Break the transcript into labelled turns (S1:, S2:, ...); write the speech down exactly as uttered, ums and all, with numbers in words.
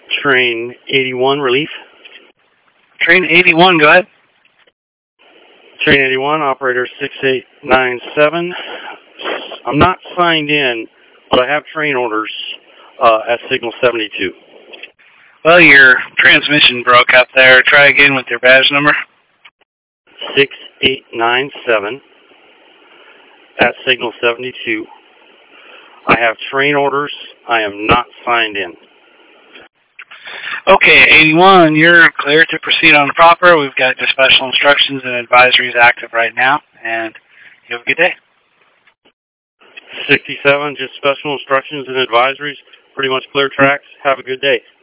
S1: Train eighty-one, relief.
S2: Train eighty-one, go ahead.
S1: Train eighty-one, operator six eight nine seven. I'm not signed in, but I have train orders uh, at signal seventy-two.
S2: Well, your transmission broke up there. Try again with your badge number.
S1: six eight nine seven at signal seventy-two. I have train orders. I am not signed in.
S2: Okay, eighty-one, you're clear to proceed on the proper. We've got the special instructions and advisories active right now, and you have a good day.
S1: sixty-seven, just special instructions and advisories. Pretty much clear tracks. Have a good day.